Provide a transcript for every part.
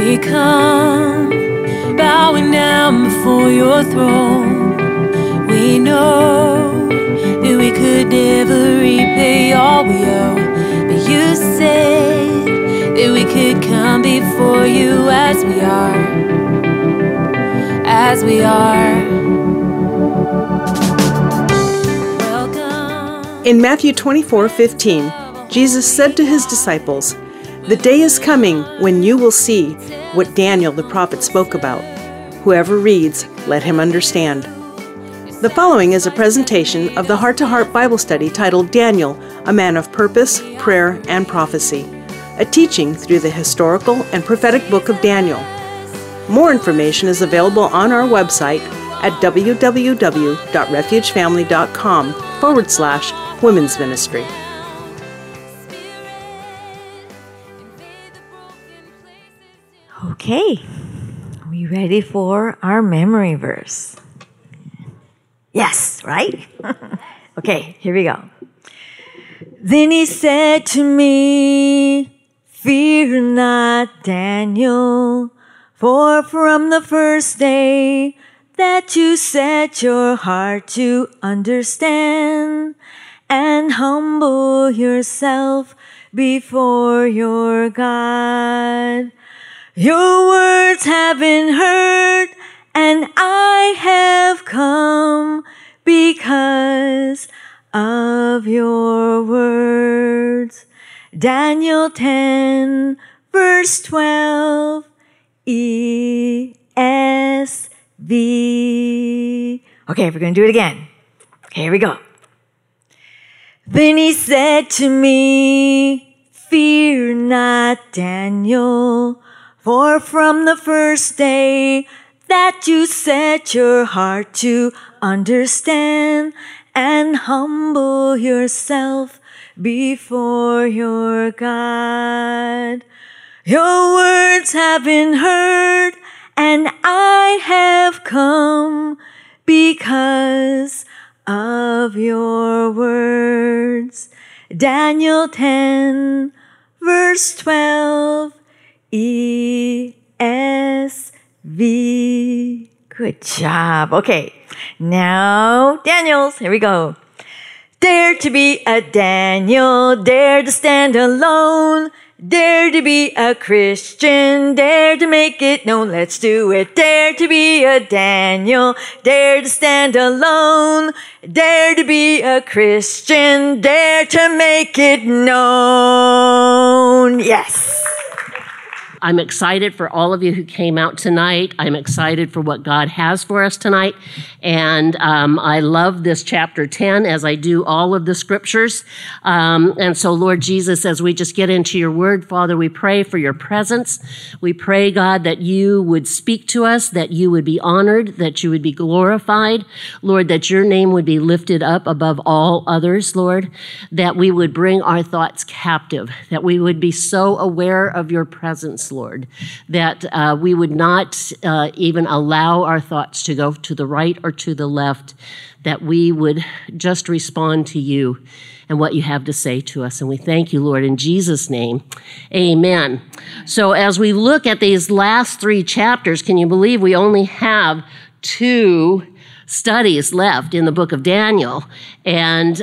we come, bowing down before your throne. We know that we could never repay all we owe, but you said that we could come before you as we are, as we are. Welcome. In Matthew 24:15, Jesus said to his disciples, "The day is coming when you will see what Daniel the prophet spoke about. Whoever reads, let him understand." The following is a presentation of the Heart to Heart Bible study titled Daniel, a Man of Purpose, Prayer, and Prophecy, a teaching through the historical and prophetic book of Daniel. More information is available on our website at www.refugefamily.com/women's ministry. Okay, are we ready for our memory verse? Yes, right? Okay, here we go. Then he said to me, "Fear not, Daniel, for from the first day that you set your heart to understand and humble yourself before your God, your words have been heard, and I have come because of your words." Daniel 10, verse 12, ESV. Okay, we're going to do it again. Okay, here we go. Then he said to me, "Fear not, Daniel, for from the first day that you set your heart to understand and humble yourself before your God, your words have been heard, and I have come because of your words." Daniel 10, verse 12, ESV. Good job. Okay, now Daniel's. Here we go. Dare to be a Daniel, dare to stand alone, dare to be a Christian, dare to make it known. Let's do it. Dare to be a Daniel, dare to stand alone, dare to be a Christian, dare to make it known. Yes. I'm excited for all of you who came out tonight. I'm excited for what God has for us tonight. And I love this chapter 10 as I do all of the scriptures. And so, Lord Jesus, as we just get into your word, Father, we pray for your presence. We pray, God, that you would speak to us, that you would be honored, that you would be glorified. Lord, that your name would be lifted up above all others, Lord, that we would bring our thoughts captive, that we would be so aware of your presence, Lord, that we would not even allow our thoughts to go to the right or to the left, that we would just respond to you and what you have to say to us. And we thank you, Lord, in Jesus' name. Amen. So as we look at these last 3 chapters, can you believe we only have 2 studies left in the book of Daniel? And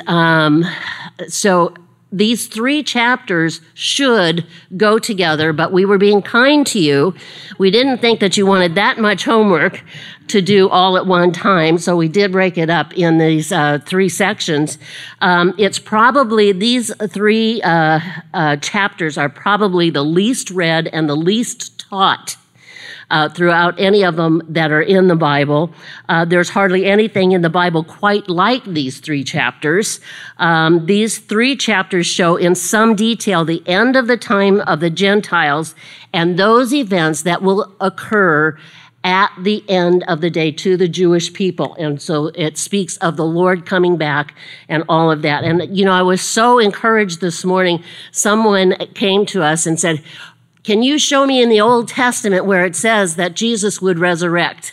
so these 3 chapters should go together, but we were being kind to you. We didn't think that you wanted that much homework to do all at one time, so we did break it up in these 3 sections. It's probably, these 3 chapters are probably the least read and the least taught throughout any of them that are in the Bible. There's hardly anything in the Bible quite like these 3 chapters. These 3 chapters show in some detail the end of the time of the Gentiles and those events that will occur at the end of the day to the Jewish people. And so it speaks of the Lord coming back and all of that. And, you know, I was so encouraged this morning. Someone came to us and said, "Can you show me in the Old Testament where it says that Jesus would resurrect?"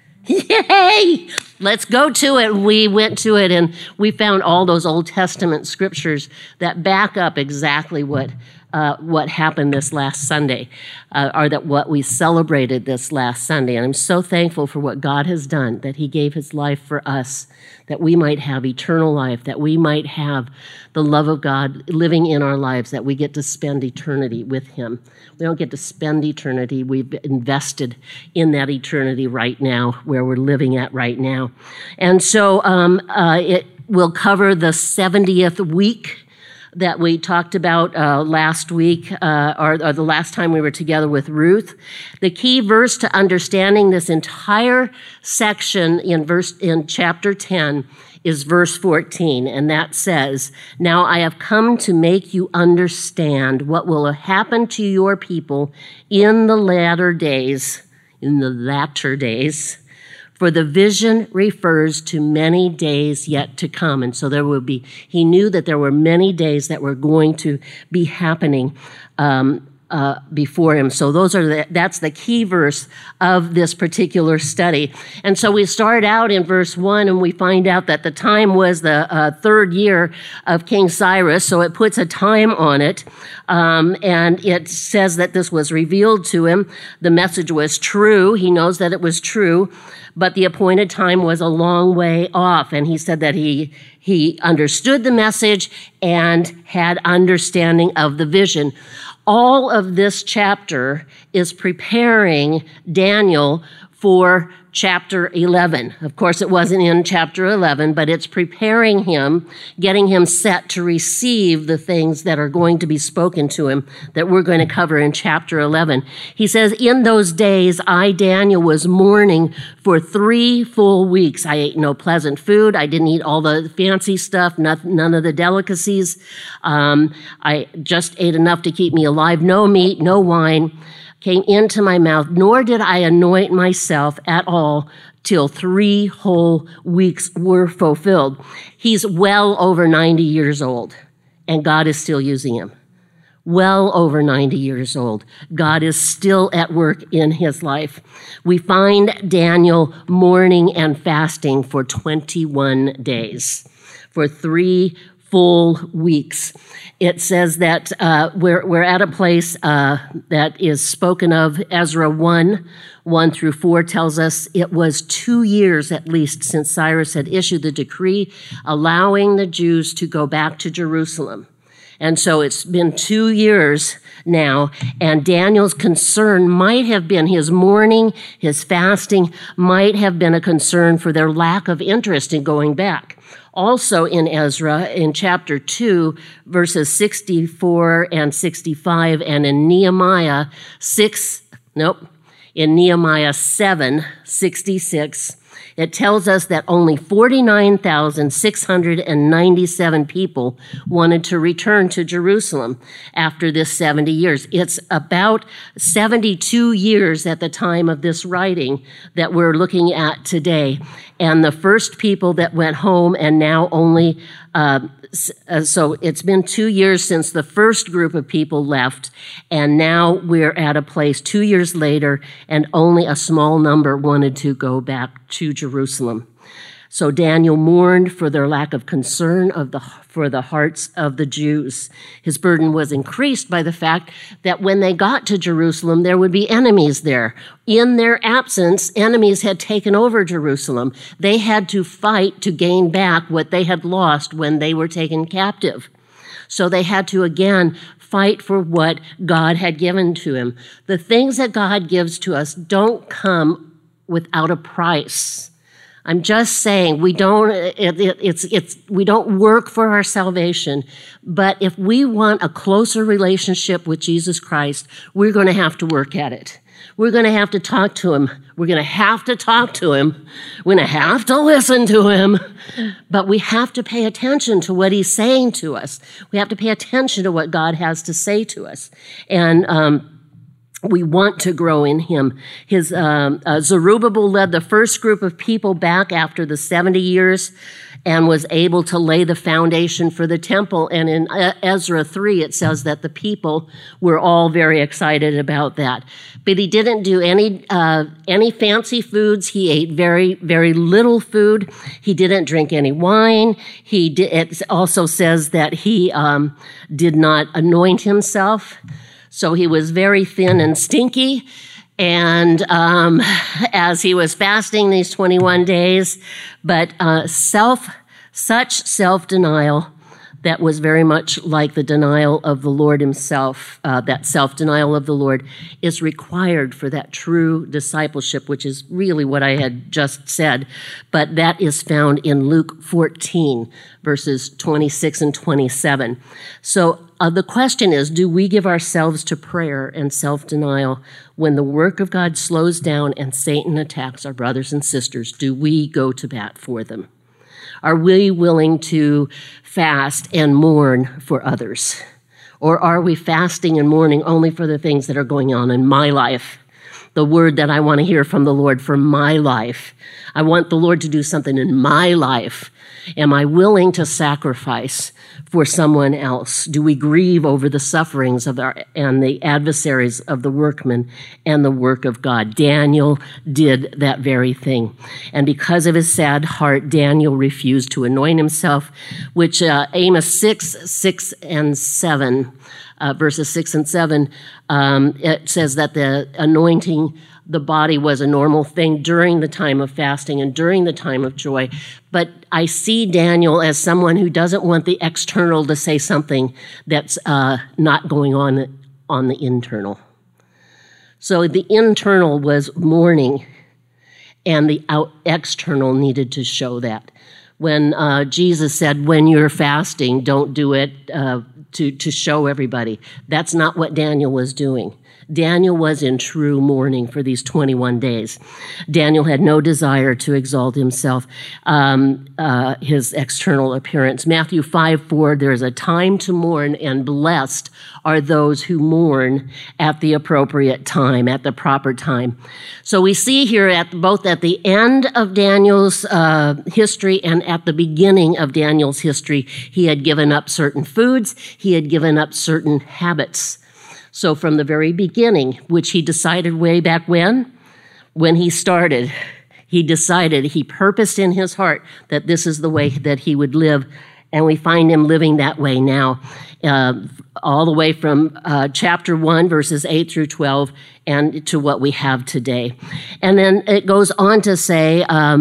Yay! Let's go to it. We went to it and we found all those Old Testament scriptures that back up exactly what what happened this last Sunday, or that what we celebrated this last Sunday. And I'm so thankful for what God has done, that he gave his life for us, that we might have eternal life, that we might have the love of God living in our lives, that we get to spend eternity with him. We don't get to spend eternity. We've invested in that eternity right now, where we're living at right now. And so it will cover the 70th week that we talked about last week, or the last time we were together with Ruth. The key verse to understanding this entire section in chapter 10 is verse 14, and that says, "Now I have come to make you understand what will happen to your people in the latter days, for the vision refers to many days yet to come." And so he knew that there were many days that were going to be happening before him. So that's the key verse of this particular study. And so we start out in verse 1, and we find out that the time was the third year of King Cyrus. So it puts a time on it. And it says that this was revealed to him. The message was true. He knows that it was true. But the appointed time was a long way off. And he said that he understood the message and had understanding of the vision. All of this chapter is preparing Daniel for chapter 11. Of course, it wasn't in chapter 11, but it's preparing him, getting him set to receive the things that are going to be spoken to him that we're going to cover in chapter 11. He says, "In those days, I, Daniel, was mourning for 3 full weeks. I ate no pleasant food. I didn't eat all the fancy stuff, none of the delicacies. I just ate enough to keep me alive. No meat, no wine came into my mouth, nor did I anoint myself at all till 3 whole weeks were fulfilled." He's well over 90 years old, and God is still using him. Well over 90 years old. God is still at work in his life. We find Daniel mourning and fasting for 21 days, for 3 full weeks. It says that we're at a place that is spoken of. Ezra 1 through 4 tells us it was 2 years at least since Cyrus had issued the decree allowing the Jews to go back to Jerusalem. And so it's been 2 years now, and Daniel's concern might have been his mourning, his fasting might have been a concern for their lack of interest in going back. Also in Ezra, in chapter 2, verses 64 and 65, and in Nehemiah 7:66, it tells us that only 49,697 people wanted to return to Jerusalem after this 70 years. It's about 72 years at the time of this writing that we're looking at today. And the first people that went home, and now only, so it's been 2 years since the first group of people left, and now we're at a place 2 years later, and only a small number wanted to go back to Jerusalem. So Daniel mourned for their lack of concern for the hearts of the Jews. His burden was increased by the fact that when they got to Jerusalem, there would be enemies there. In their absence, enemies had taken over Jerusalem. They had to fight to gain back what they had lost when they were taken captive. So they had to again fight for what God had given to him. The things that God gives to us don't come without a price. I'm just saying we don't work for our salvation, but if we want a closer relationship with Jesus Christ, we're going to have to work at it. We're going to have to talk to him. We're going to have to talk to him. We're going to have to listen to him, but we have to pay attention to what he's saying to us. We have to pay attention to what God has to say to us. And we want to grow in him. Zerubbabel led the first group of people back after the 70 years, and was able to lay the foundation for the temple. And in Ezra 3, it says that the people were all very excited about that. But he didn't do any fancy foods. He ate very, very little food. He didn't drink any wine. It also says that he did not anoint himself. So he was very thin and stinky. And as he was fasting these 21 days, but such self-denial that was very much like the denial of the Lord himself, that self-denial of the Lord is required for that true discipleship, which is really what I had just said. But that is found in Luke 14, verses 26 and 27. So the question is, do we give ourselves to prayer and self-denial when the work of God slows down and Satan attacks our brothers and sisters? Do we go to bat for them? Are we willing to fast and mourn for others? Or are we fasting and mourning only for the things that are going on in my life? The word that I want to hear from the Lord for my life. I want the Lord to do something in my life. Am I willing to sacrifice for someone else? Do we grieve over the sufferings of and the adversaries of the workmen and the work of God? Daniel did that very thing. And because of his sad heart, Daniel refused to anoint himself, which Amos 6 and 7, verses 6 and 7, it says that the anointing the body was a normal thing during the time of fasting and during the time of joy. But I see Daniel as someone who doesn't want the external to say something that's not going on the internal. So the internal was mourning, and the external needed to show that. When Jesus said, when you're fasting, don't do it to show everybody. That's not what Daniel was doing. Daniel was in true mourning for these 21 days. Daniel had no desire to exalt himself, his external appearance. Matthew 5:4, there is a time to mourn, and blessed are those who mourn at the appropriate time, at the proper time. So we see here both at the end of Daniel's history and at the beginning of Daniel's history, he had given up certain foods, he had given up certain habits. So from the very beginning, which he decided way back when he started, he decided, he purposed in his heart that this is the way that he would live. And we find him living that way now, all the way from chapter 1, verses 8 through 12, and to what we have today. And then it goes on to say,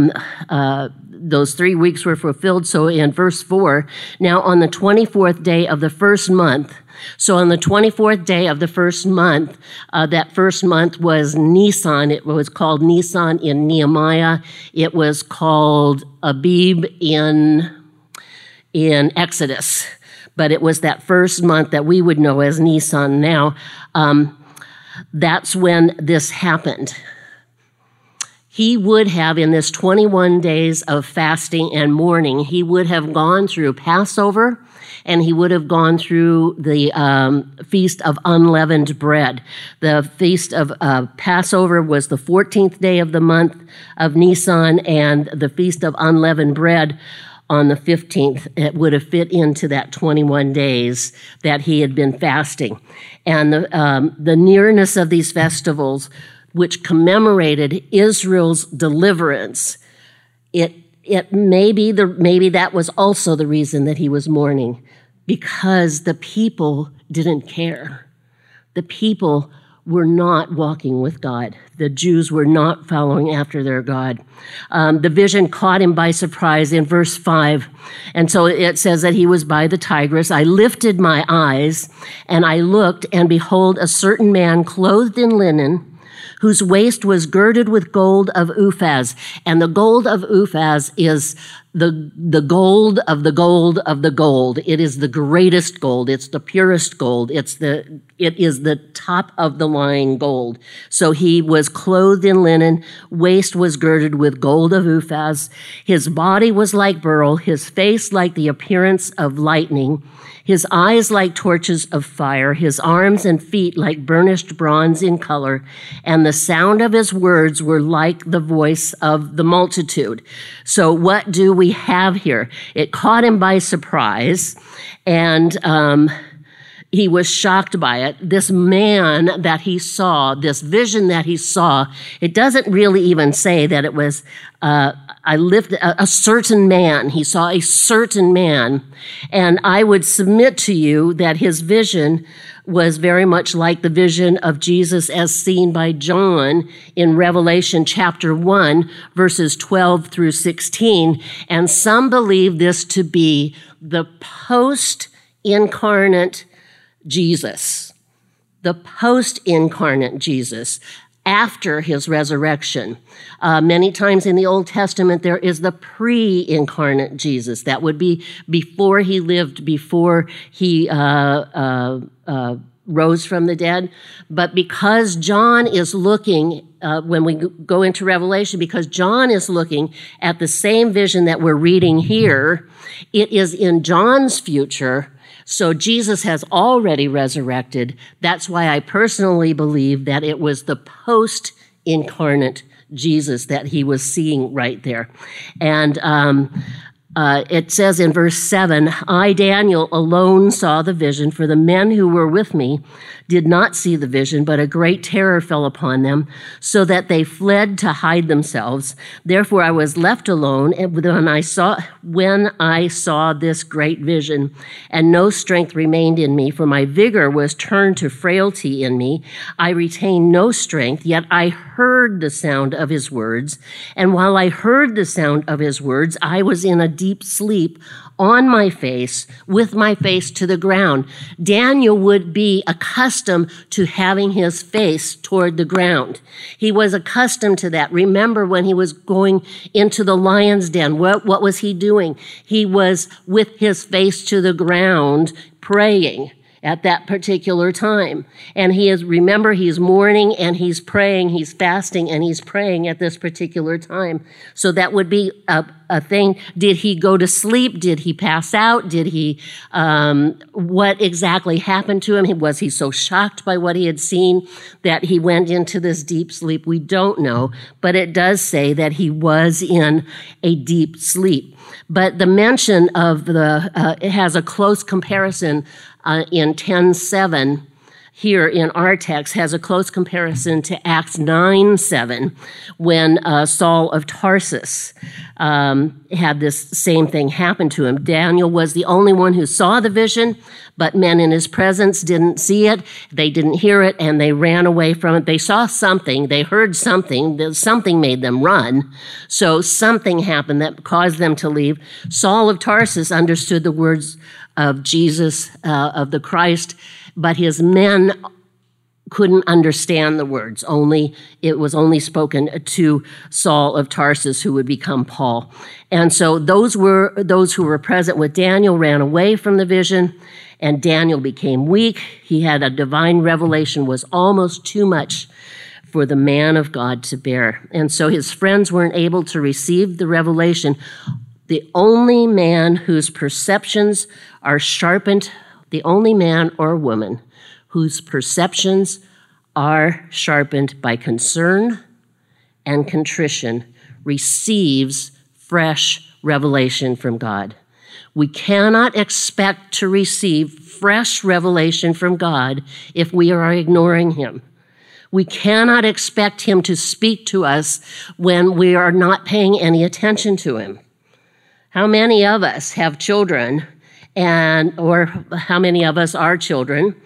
those 3 weeks were fulfilled. So in verse 4, now on the 24th day of the first month, so on the 24th day of the first month, that first month was Nisan. It was called Nisan in Nehemiah. It was called Abib in Exodus. But it was that first month that we would know as Nisan now. That's when this happened. He would have, in this 21 days of fasting and mourning, he would have gone through Passover, and he would have gone through the Feast of Unleavened Bread. The Feast of Passover was the 14th day of the month of Nisan, and the Feast of Unleavened Bread on the 15th. It would have fit into that 21 days that he had been fasting. And the nearness of these festivals, which commemorated Israel's deliverance, maybe that was also the reason that he was mourning, because the people didn't care. The people were not walking with God. The Jews were not following after their God. The vision caught him by surprise in verse 5. And so it says that he was by the Tigris. I lifted my eyes, and I looked, and behold, a certain man clothed in linen, whose waist was girded with gold of Uphaz. And the gold of Uphaz is the gold of the gold of the gold. It is the greatest gold. It's the purest gold. It is the top of the line gold. So he was clothed in linen, waist was girded with gold of Uphaz. His body was like beryl, his face like the appearance of lightning, his eyes like torches of fire, his arms and feet like burnished bronze in color, and the sound of his words were like the voice of the multitude. So what do we we have here. It caught him by surprise, and he was shocked by it. This man that he saw, this vision that he saw, it doesn't really even say that it was a certain man. He saw a certain man. And I would submit to you that his vision was very much like the vision of Jesus as seen by John in Revelation chapter 1, verses 12 through 16. And some believe this to be the post-incarnate Jesus, the post-incarnate Jesus after his resurrection. Many times in the Old Testament, there is the pre-incarnate Jesus. That would be before he lived, before he rose from the dead. But because John is looking, when we go into Revelation, because John is looking at the same vision that we're reading here, it is in John's future. So Jesus has already resurrected. That's why I personally believe that it was the post-incarnate Jesus that he was seeing right there. And it says in verse 7, I, Daniel, alone saw the vision, for the men who were with me did not see the vision, but a great terror fell upon them, so that they fled to hide themselves. Therefore I was left alone, and when I saw this great vision, and no strength remained in me, for my vigor was turned to frailty in me. I retained no strength, yet I heard the sound of his words. And while I heard the sound of his words, I was in a deep sleep on my face, with my face to the ground. Daniel would be accustomed to having his face toward the ground. He was accustomed to that. Remember when he was going into the lion's den, what was he doing? He was with his face to the ground praying at that particular time. And remember, he's mourning and he's praying, he's fasting and he's praying at this particular time. So that would be a thing. Did he go to sleep? Did he pass out? Did he, what exactly happened to him? Was he so shocked by what he had seen that he went into this deep sleep? We don't know, but it does say that he was in a deep sleep. But the mention of it has a close comparison in 10:7 here in our text, has a close comparison to Acts 9:7, when Saul of Tarsus had this same thing happen to him. Daniel was the only one who saw the vision, but men in his presence didn't see it, they didn't hear it, and they ran away from it. They saw something, they heard something, something made them run, so something happened that caused them to leave. Saul of Tarsus understood the words of Jesus, of the Christ, but his men couldn't understand the words. It was only spoken to Saul of Tarsus, who would become Paul. And so those who were present with Daniel ran away from the vision, and Daniel became weak. He had a divine revelation, was almost too much for the man of God to bear. And so his friends weren't able to receive the revelation. The only man whose perceptions are sharpened, the only man or woman whose perceptions are sharpened by concern and contrition receives fresh revelation from God. We cannot expect to receive fresh revelation from God if we are ignoring him. We cannot expect him to speak to us when we are not paying any attention to him. How many of us have children, or how many of us are children?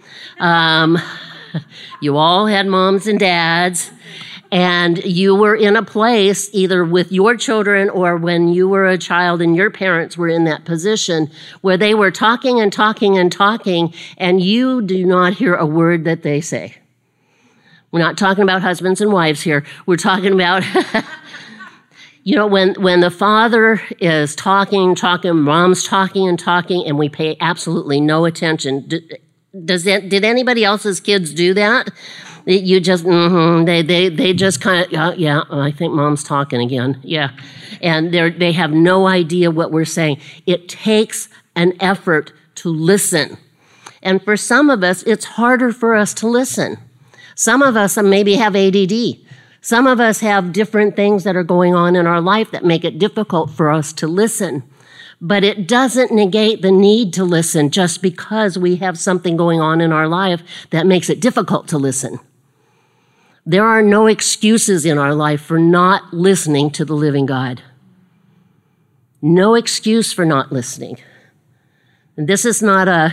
You all had moms and dads, and you were in a place either with your children or when you were a child and your parents were in that position where they were talking and talking and talking, and you do not hear a word that they say. We're not talking about husbands and wives here. We're talking about... You know, when the father is talking, mom's talking, and we pay absolutely no attention. Did anybody else's kids do that? You just, they just kind of, yeah, I think mom's talking again, yeah. And they have no idea what we're saying. It takes an effort to listen. And for some of us, it's harder for us to listen. Some of us maybe have ADD. Some of us have different things that are going on in our life that make it difficult for us to listen. But it doesn't negate the need to listen just because we have something going on in our life that makes it difficult to listen. There are no excuses in our life for not listening to the living God. No excuse for not listening. And this is not a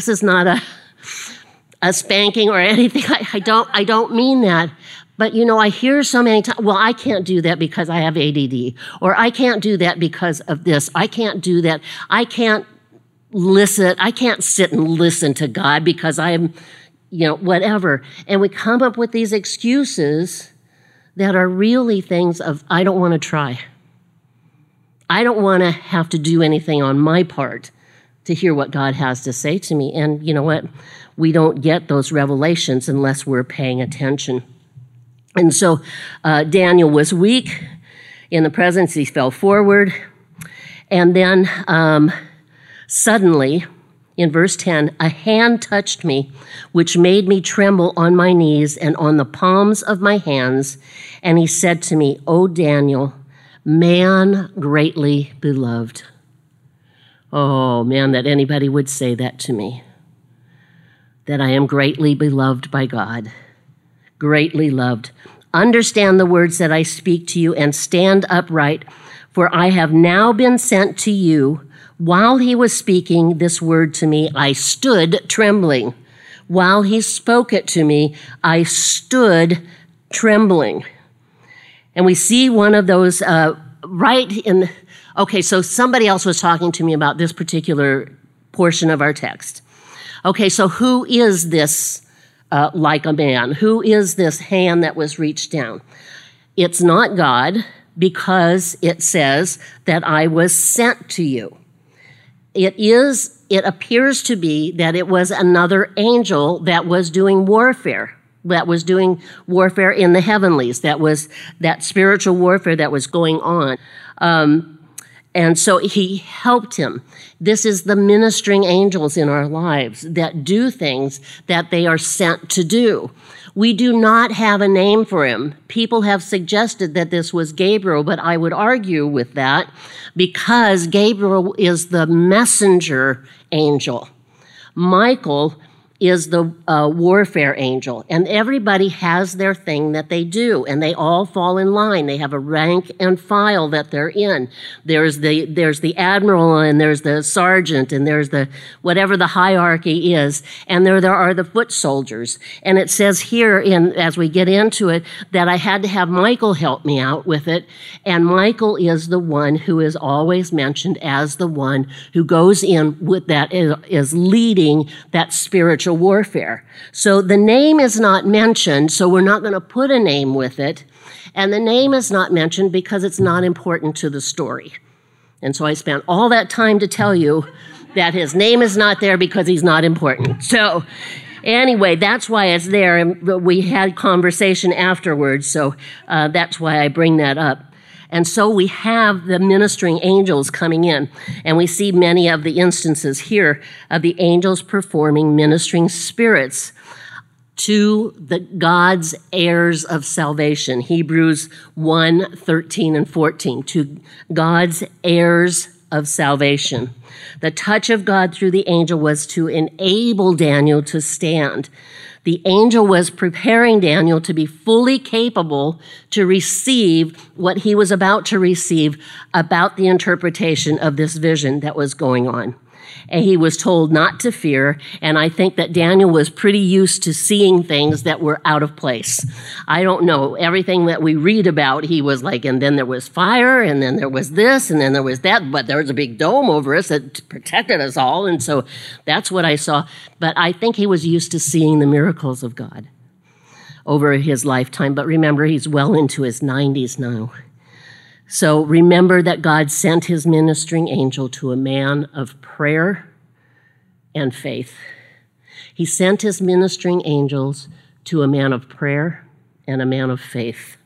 spanking or anything. I don't mean that. But, I hear so many times, well, I can't do that because I have ADD, or I can't do that because of this. I can't do that. I can't listen. I can't sit and listen to God because I'm, whatever. And we come up with these excuses that are really things of, I don't want to try. I don't want to have to do anything on my part to hear what God has to say to me. And you know what? We don't get those revelations unless we're paying attention. And so Daniel was weak in the presence. He fell forward. And then suddenly, in verse 10, a hand touched me, which made me tremble on my knees and on the palms of my hands. And he said to me, "O Daniel, man greatly beloved." Oh, man, that anybody would say that to me. That I am greatly beloved by God. Greatly loved. Understand the words that I speak to you and stand upright, for I have now been sent to you. While he was speaking this word to me, I stood trembling. While he spoke it to me, I stood trembling. And we see one of those okay, so somebody else was talking to me about this particular portion of our text. Okay, so who is this like a man? Who is this hand that was reached down? It's not God, because it says that I was sent to you. It appears to be that it was another angel that was doing warfare, in the heavenlies. That was that spiritual warfare that was going on. And so he helped him. This is the ministering angels in our lives that do things that they are sent to do. We do not have a name for him. People have suggested that this was Gabriel, but I would argue with that because Gabriel is the messenger angel. Michael is the warfare angel, and everybody has their thing that they do, and they all fall in line. They have a rank and file that they're in. There's the admiral, and there's the sergeant, and there's the whatever the hierarchy is, and there are the foot soldiers. And it says here, as we get into it, that I had to have Michael help me out with it, and Michael is the one who is always mentioned as the one who goes in with that, is leading that spiritual warfare. So the name is not mentioned, so we're not going to put a name with it. And the name is not mentioned because it's not important to the story. And so I spent all that time to tell you that his name is not there because he's not important. So anyway, that's why it's there. And we had conversation afterwards, so that's why I bring that up. And so we have the ministering angels coming in, and we see many of the instances here of the angels performing ministering spirits to the God's heirs of salvation. Hebrews 1:13 and 14, to God's heirs of salvation. The touch of God through the angel was to enable Daniel to stand. The angel was preparing Daniel to be fully capable to receive what he was about to receive about the interpretation of this vision that was going on. And he was told not to fear, and I think that Daniel was pretty used to seeing things that were out of place. I don't know, everything that we read about, he was like, and then there was fire, and then there was this, and then there was that, but there was a big dome over us that protected us all, and so that's what I saw. But I think he was used to seeing the miracles of God over his lifetime. But remember, he's well into his 90s now. So remember that God sent his ministering angel to a man of prayer and faith. He sent his ministering angels to a man of prayer and a man of faith.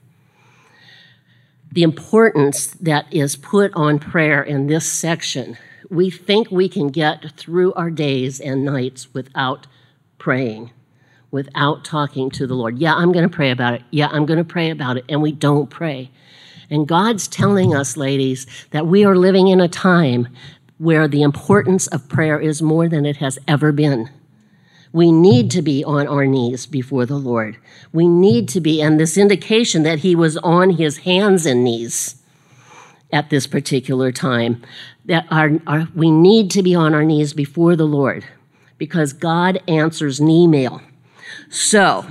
The importance that is put on prayer in this section, we think we can get through our days and nights without praying, without talking to the Lord. Yeah, I'm going to pray about it. Yeah, I'm going to pray about it. And we don't pray. And God's telling us, ladies, that we are living in a time where the importance of prayer is more than it has ever been. We need to be on our knees before the Lord. We need to be, and this indication that he was on his hands and knees at this particular time, that we need to be on our knees before the Lord because God answers knee mail. So,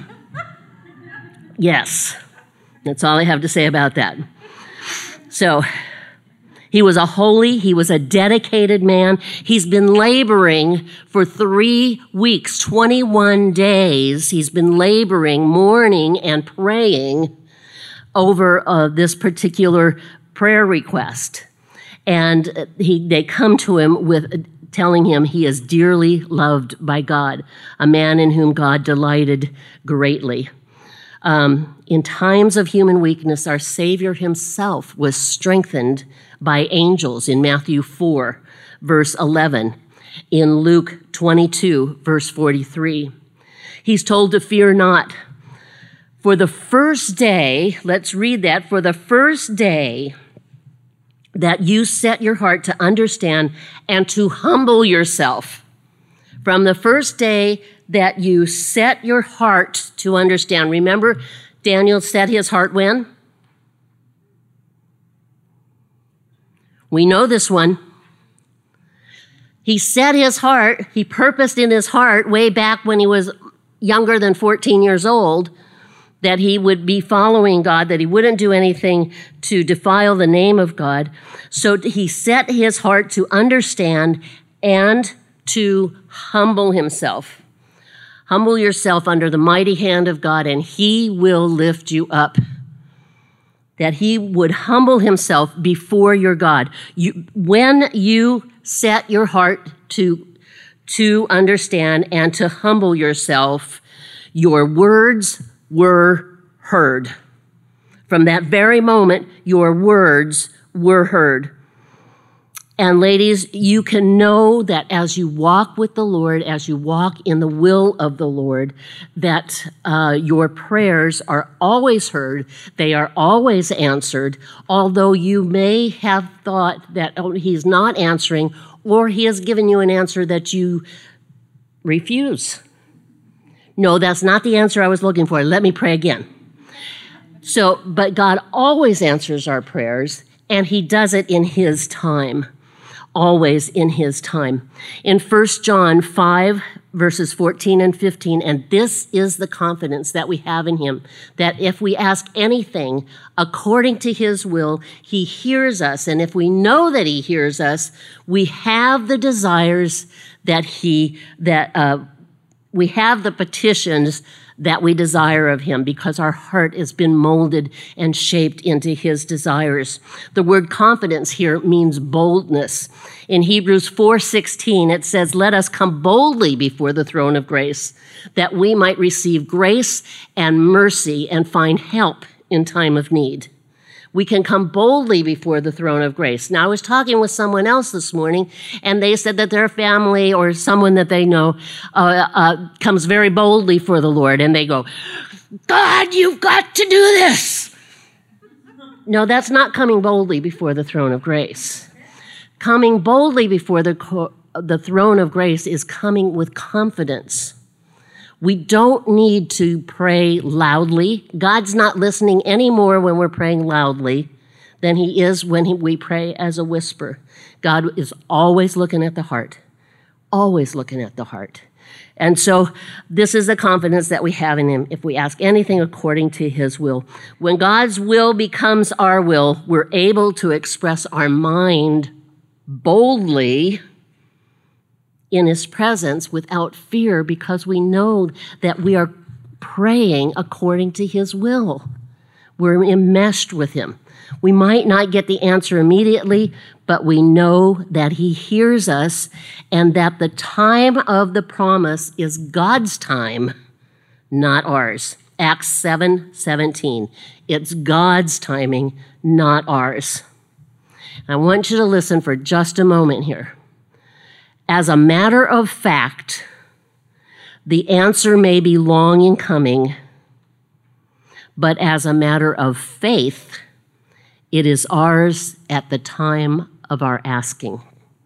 yes, that's all I have to say about that. So, he was a dedicated man. He's been laboring for 3 weeks, 21 days. He's been laboring, mourning, and praying over this particular prayer request. And they come to him with telling him he is dearly loved by God, a man in whom God delighted greatly. In times of human weakness, our Savior himself was strengthened by angels in Matthew 4, verse 11, in Luke 22, verse 43. He's told to fear not. For the first day, let's read that, for the first day that you set your heart to understand and to humble yourself, from the first day that you set your heart to understand. Remember, Daniel set his heart when? We know this one. He set his heart, he purposed in his heart way back when he was younger than 14 years old that he would be following God, that he wouldn't do anything to defile the name of God. So he set his heart to understand and to humble himself. Humble yourself under the mighty hand of God, and he will lift you up. That he would humble himself before your God. When you set your heart to understand and to humble yourself, your words were heard. From that very moment, your words were heard. And ladies, you can know that as you walk with the Lord, as you walk in the will of the Lord, that your prayers are always heard. They are always answered, although you may have thought that he's not answering, or he has given you an answer that you refuse. No, that's not the answer I was looking for. Let me pray again. So, but God always answers our prayers, and he does it in his time. Always in his time. In 1 John 5, verses 14 and 15, and this is the confidence that we have in him, that if we ask anything according to his will, he hears us. And if we know that he hears us, we have the desires we have the petitions that we desire of him, because our heart has been molded and shaped into his desires. The word confidence here means boldness. In Hebrews 4:16, it says, "Let us come boldly before the throne of grace, that we might receive grace and mercy and find help in time of need." We can come boldly before the throne of grace. Now, I was talking with someone else this morning, and they said that their family or someone that they know comes very boldly for the Lord, and they go, "God, you've got to do this." No, that's not coming boldly before the throne of grace. Coming boldly before the throne of grace is coming with confidence. We don't need to pray loudly. God's not listening any more when we're praying loudly than he is when we pray as a whisper. God is always looking at the heart, always looking at the heart. And so this is the confidence that we have in him if we ask anything according to his will. When God's will becomes our will, we're able to express our mind boldly in his presence without fear, because we know that we are praying according to his will. We're enmeshed with him. We might not get the answer immediately, but we know that he hears us and that the time of the promise is God's time, not ours. Acts 7:17. It's God's timing, not ours. I want you to listen for just a moment here. As a matter of fact, The answer may be long in coming, but as a matter of faith, it is ours at the time of our asking.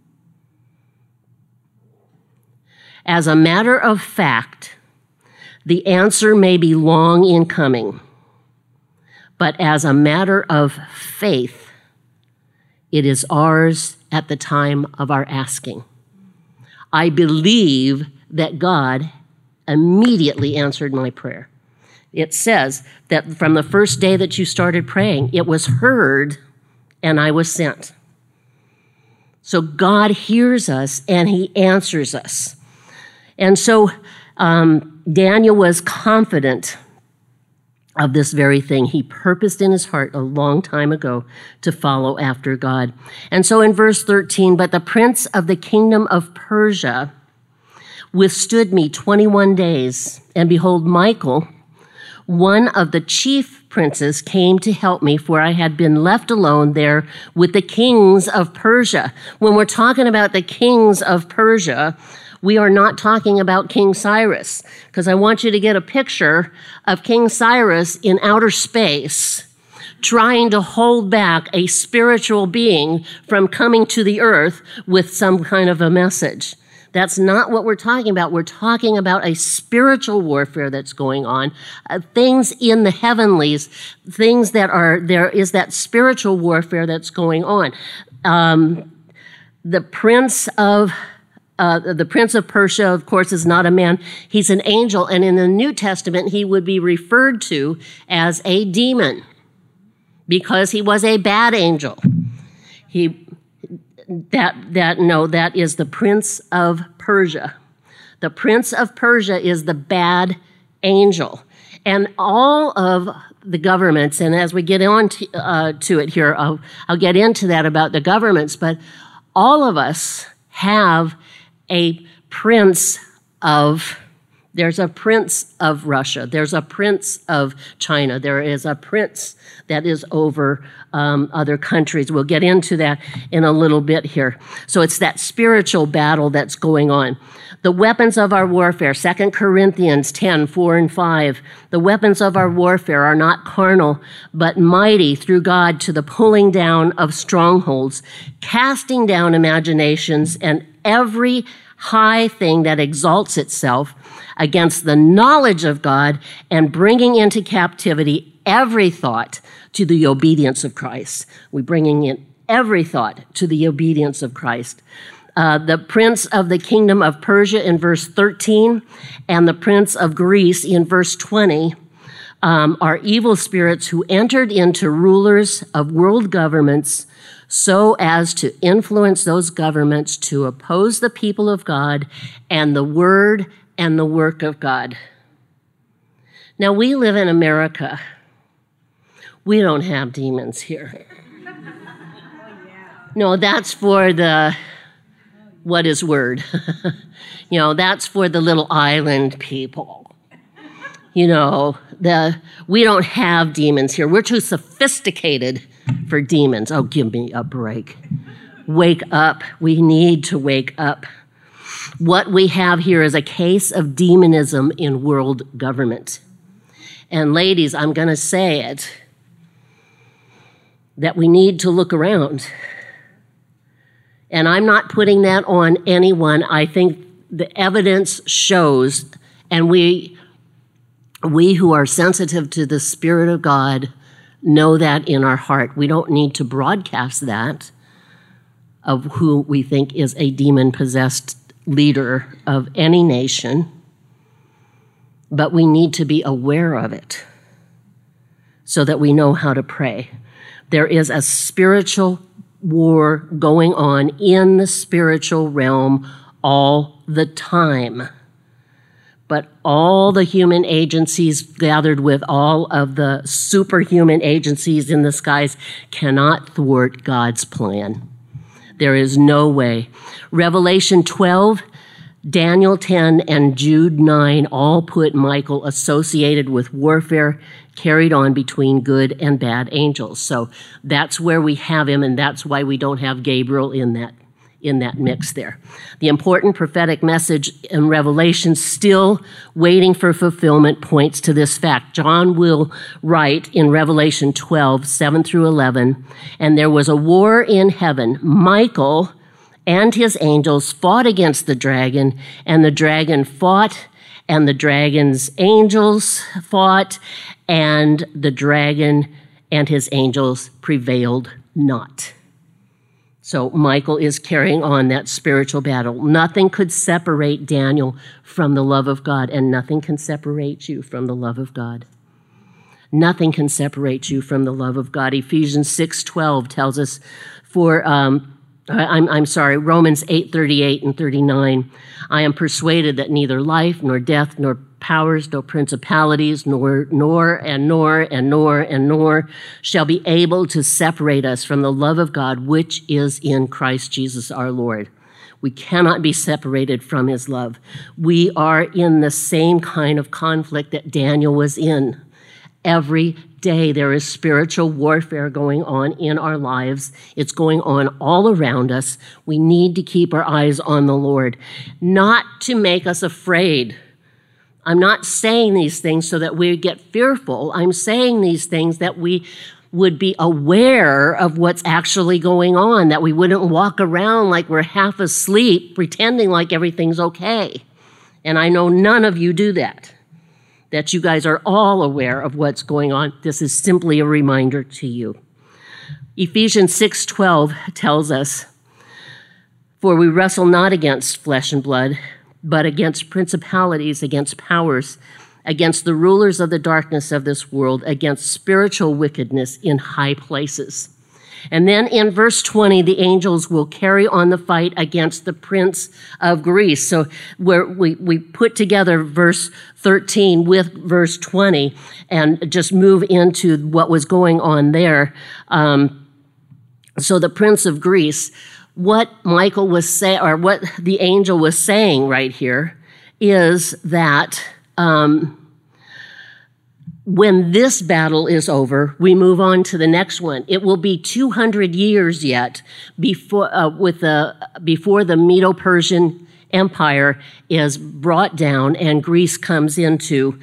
As a matter of fact, the answer may be long in coming, but as a matter of faith, it is ours at the time of our asking. I believe that God immediately answered my prayer. It says that from the first day that you started praying, it was heard and I was sent. So God hears us and he answers us. And so Daniel was confident of this very thing. He purposed in his heart a long time ago to follow after God. And so in verse 13, but the prince of the kingdom of Persia withstood me 21 days, and behold, Michael, one of the chief princes, came to help me, for I had been left alone there with the kings of Persia. When we're talking about the kings of Persia, we are not talking about King Cyrus, because I want you to get a picture of King Cyrus in outer space, trying to hold back a spiritual being from coming to the earth with some kind of a message. That's not what we're talking about. We're talking about a spiritual warfare that's going on, things in the heavenlies, things that are, there is that spiritual warfare that's going on. The Prince of Persia, of course, is not a man. He's an angel, and in the New Testament, he would be referred to as a demon because he was a bad angel. That is the Prince of Persia. The Prince of Persia is the bad angel. And all of the governments, and as we get on to it here, I'll get into that about the governments, but all of us have a prince of, there's a prince of Russia, there's a prince of China, there is a prince that is over other countries. We'll get into that in a little bit here. So it's that spiritual battle that's going on. The weapons of our warfare, 2 Corinthians 10, 4 and 5. The weapons of our warfare are not carnal, but mighty through God to the pulling down of strongholds, casting down imaginations and every high thing that exalts itself against the knowledge of God, and bringing into captivity every thought to the obedience of Christ. We're bringing in every thought to the obedience of Christ. The prince of the kingdom of Persia in verse 13 and the prince of Greece in verse 20 are evil spirits who entered into rulers of world governments so as to influence those governments to oppose the people of God and the word and the work of God. Now, we live in America. We don't have demons here. No, that's for the, what is word? That's for the little island people. We don't have demons here. We're too sophisticated for demons. Oh, give me a break. Wake up. We need to wake up. What we have here is a case of demonism in world government. And ladies, I'm going to say it, that we need to look around. And I'm not putting that on anyone. I think the evidence shows, and we who are sensitive to the Spirit of God know that in our heart. We don't need to broadcast that of who we think is a demon-possessed leader of any nation, but we need to be aware of it so that we know how to pray. There is a spiritual war going on in the spiritual realm all the time. But all the human agencies gathered with all of the superhuman agencies in the skies cannot thwart God's plan. There is no way. Revelation 12, Daniel 10, and Jude 9 all put Michael associated with warfare carried on between good and bad angels. So that's where we have him, and that's why we don't have Gabriel in in that mix there. The important prophetic message in Revelation, still waiting for fulfillment, points to this fact. John will write in Revelation 12, 7 through 11, and there was a war in heaven. Michael and his angels fought against the dragon, and the dragon fought, and the dragon's angels fought, and the dragon and his angels prevailed not. So Michael is carrying on that spiritual battle. Nothing could separate Daniel from the love of God, and nothing can separate you from the love of God. Nothing can separate you from the love of God. Ephesians 6:12 tells us, Romans 8:38 and 39, I am persuaded that neither life, nor death, nor powers, nor principalities, nor shall be able to separate us from the love of God, which is in Christ Jesus our Lord. We cannot be separated from his love. We are in the same kind of conflict that Daniel was in. Every day there is spiritual warfare going on in our lives. It's going on all around us. We need to keep our eyes on the Lord, not to make us afraid. I'm not saying these things so that we get fearful. I'm saying these things that we would be aware of what's actually going on, that we wouldn't walk around like we're half asleep, pretending like everything's okay. And I know none of you do that you guys are all aware of what's going on. This is simply a reminder to you. Ephesians 6:12 tells us, for we wrestle not against flesh and blood, but against principalities, against powers, against the rulers of the darkness of this world, against spiritual wickedness in high places. And then in verse 20, the angels will carry on the fight against the prince of Greece. So we put together verse 13 with verse 20 and just move into what was going on there. So the prince of Greece, what Michael was saying, or what the angel was saying right here, is that when this battle is over, we move on to the next one. It will be 200 years yet before the Medo-Persian Empire is brought down and Greece comes into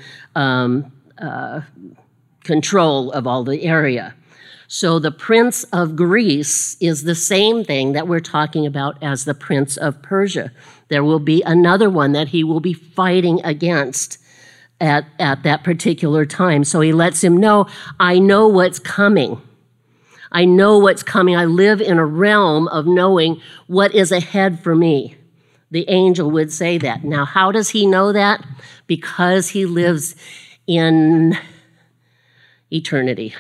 control of all the area. So the Prince of Greece is the same thing that we're talking about as the Prince of Persia. There will be another one that he will be fighting against at that particular time. So he lets him know, I know what's coming. I know what's coming. I live in a realm of knowing what is ahead for me. The angel would say that. Now, how does he know that? Because he lives in eternity.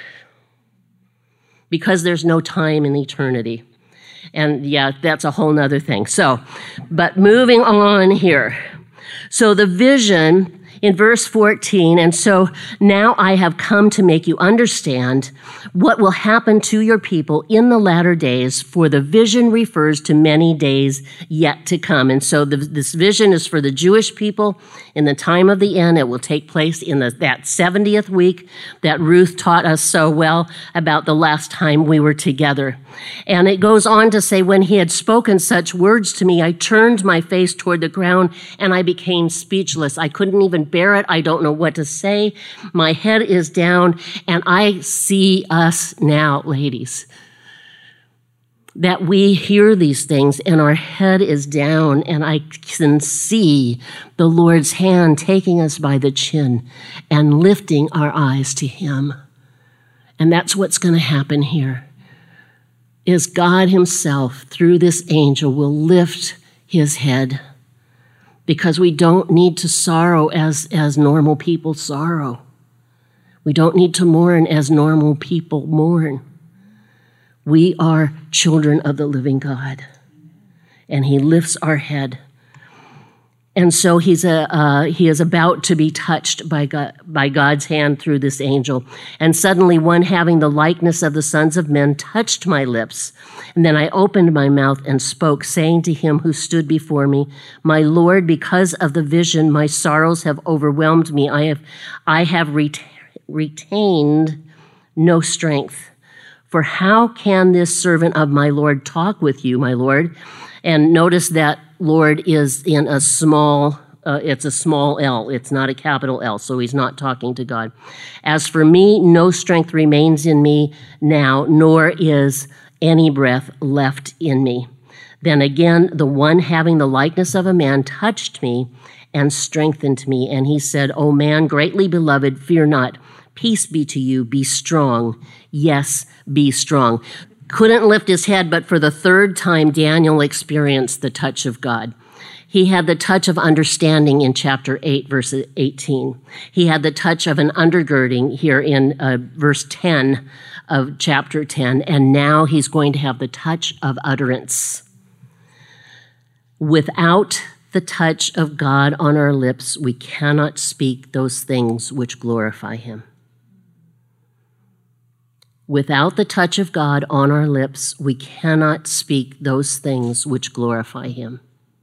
Because there's no time in eternity. And yeah, that's a whole nother thing. So, but moving on here. So the vision in verse 14, and so now I have come to make you understand what will happen to your people in the latter days, for the vision refers to many days yet to come. And so this vision is for the Jewish people in the time of the end. It will take place in that 70th week that Ruth taught us so well about the last time we were together. And it goes on to say, when he had spoken such words to me, I turned my face toward the ground and I became speechless. I couldn't even bear it. I don't know what to say. My head is down, and I see us now, ladies, that we hear these things and our head is down, and I can see the Lord's hand taking us by the chin and lifting our eyes to him. And that's what's going to happen here, is God himself, through this angel, will lift his head, because we don't need to sorrow as normal people sorrow. We don't need to mourn as normal people mourn. We are children of the living God, and he lifts our head. And so he is about to be touched by God's hand through this angel. And suddenly one having the likeness of the sons of men touched my lips. And then I opened my mouth and spoke, saying to him who stood before me, my Lord, because of the vision, my sorrows have overwhelmed me. I have retained no strength. For how can this servant of my Lord talk with you, my Lord? And notice that Lord is in a small, it's a small L. It's not a capital L, so he's not talking to God. As for me, no strength remains in me now, nor is any breath left in me. Then again, the one having the likeness of a man touched me and strengthened me. And he said, O man, greatly beloved, fear not. Peace be to you. Be strong. Yes, be strong. Couldn't lift his head, but for the third time, Daniel experienced the touch of God. He had the touch of understanding in chapter 8, verse 18. He had the touch of an undergirding here in verse 10 of chapter 10. And now he's going to have the touch of utterance. Without the touch of God on our lips, we cannot speak those things which glorify him. Without the touch of God on our lips, we cannot speak those things which glorify him.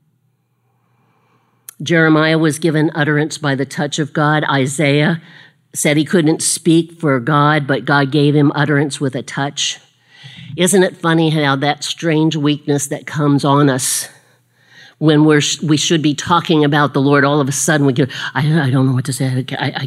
Jeremiah was given utterance by the touch of God. Isaiah said he couldn't speak for God, but God gave him utterance with a touch. Isn't it funny how that strange weakness that comes on us when we should be talking about the Lord, all of a sudden we go, I don't know what to say.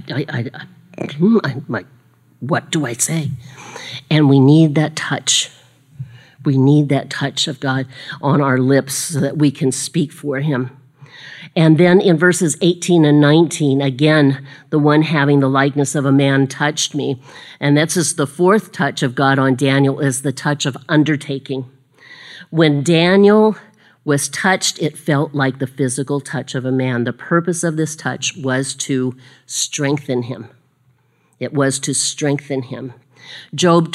What do I say? And we need that touch. We need that touch of God on our lips so that we can speak for him. And then in verses 18 and 19, again, the one having the likeness of a man touched me. And that's just the fourth touch of God on Daniel, is the touch of undertaking. When Daniel was touched, it felt like the physical touch of a man. The purpose of this touch was to strengthen him. It was to strengthen him. Job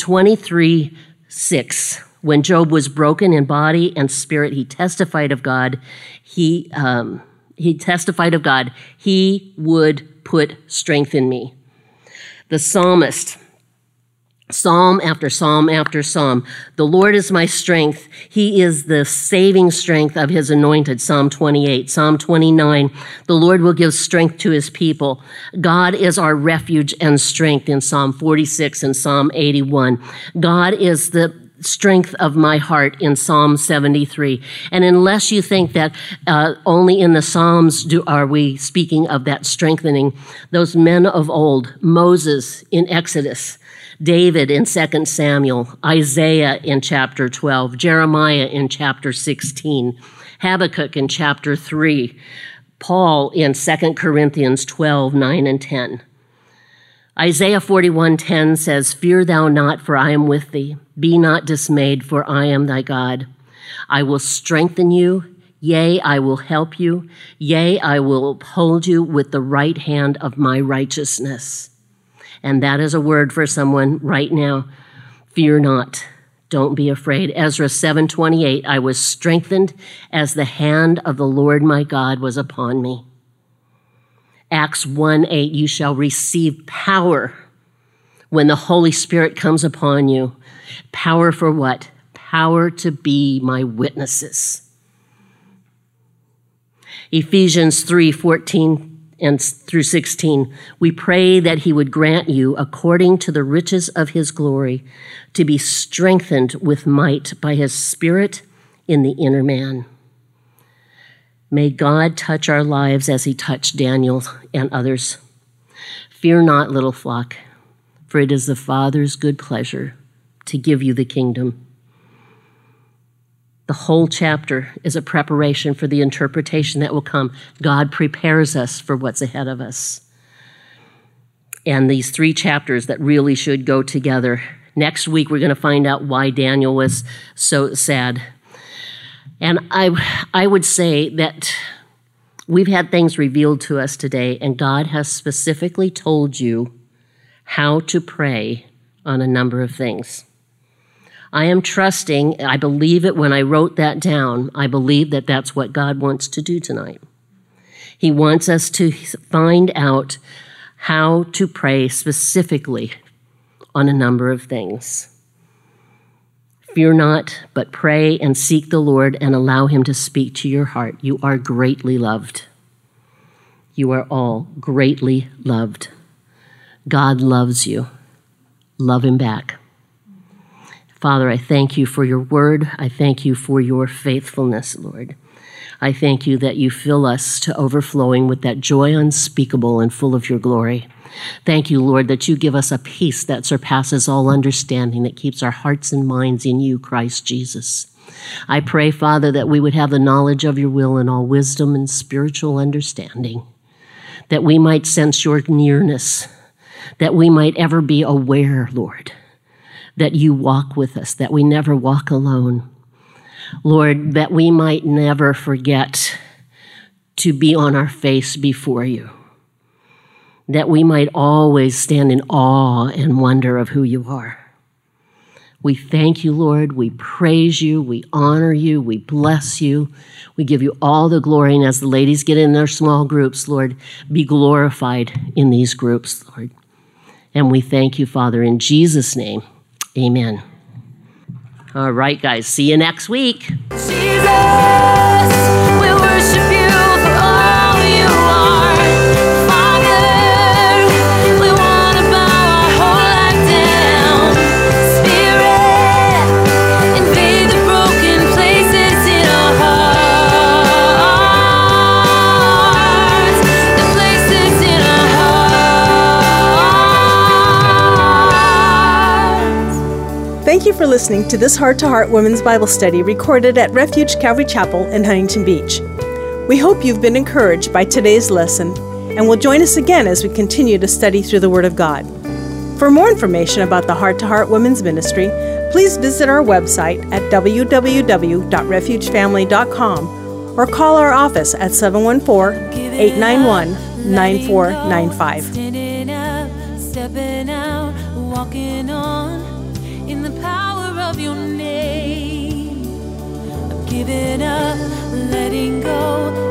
23:6. When Job was broken in body and spirit, he testified of God. He testified of God. He would put strength in me. The psalmist, psalm after psalm after psalm. The Lord is my strength. He is the saving strength of his anointed. Psalm 28. Psalm 29. The Lord will give strength to his people. God is our refuge and strength in Psalm 46 and Psalm 81. God is the strength of my heart in Psalm 73. And unless you think that only in the Psalms are we speaking of that strengthening, those men of old, Moses in Exodus, David in 2 Samuel, Isaiah in chapter 12, Jeremiah in chapter 16, Habakkuk in chapter 3, Paul in 2 Corinthians 12, 9 and 10. Isaiah 41:10 says, Fear thou not, for I am with thee. Be not dismayed, for I am thy God. I will strengthen you. Yea, I will help you. Yea, I will uphold you with the right hand of my righteousness. And that is a word for someone right now. Fear not. Don't be afraid. Ezra 7:28, I was strengthened as the hand of the Lord my God was upon me. Acts 1:8, you shall receive power when the Holy Spirit comes upon you. Power for what? Power to be my witnesses. Ephesians 3:14 and through 16, we pray that he would grant you, according to the riches of his glory, to be strengthened with might by his Spirit in the inner man. May God touch our lives as he touched Daniel and others. Fear not, little flock, for it is the Father's good pleasure to give you the kingdom. The whole chapter is a preparation for the interpretation that will come. God prepares us for what's ahead of us. And these 3 chapters that really should go together. Next week, we're going to find out why Daniel was so sad. And I would say that we've had things revealed to us today, and God has specifically told you how to pray on a number of things. I am trusting, I believe it when I wrote that down. I believe that that's what God wants to do tonight. He wants us to find out how to pray specifically on a number of things. Fear not, but pray and seek the Lord and allow him to speak to your heart. You are greatly loved. You are all greatly loved. God loves you. Love him back. Father, I thank you for your word. I thank you for your faithfulness, Lord. I thank you that you fill us to overflowing with that joy unspeakable and full of your glory. Thank you, Lord, that you give us a peace that surpasses all understanding, that keeps our hearts and minds in you, Christ Jesus. I pray, Father, that we would have the knowledge of your will and all wisdom and spiritual understanding, that we might sense your nearness, that we might ever be aware, Lord, that you walk with us, that we never walk alone. Lord, that we might never forget to be on our face before you, that we might always stand in awe and wonder of who you are. We thank you, Lord. We praise you. We honor you. We bless you. We give you all the glory. And as the ladies get in their small groups, Lord, be glorified in these groups, Lord. And we thank you, Father, in Jesus' name. Amen. All right, guys. See you next week. Jesus, we worship you for all you are. Father, we want to bow our whole life down. Spirit, invade the broken places in our hearts. The places in our hearts. Thank you for listening to this Heart to Heart Women's Bible Study recorded at Refuge Calvary Chapel in Huntington Beach. We hope you've been encouraged by today's lesson and will join us again as we continue to study through the Word of God. For more information about the Heart to Heart Women's Ministry, please visit our website at www.refugefamily.com or call our office at 714-891-9495. Standing up, stepping out, walking on in the power of your name. I'm giving up, letting go.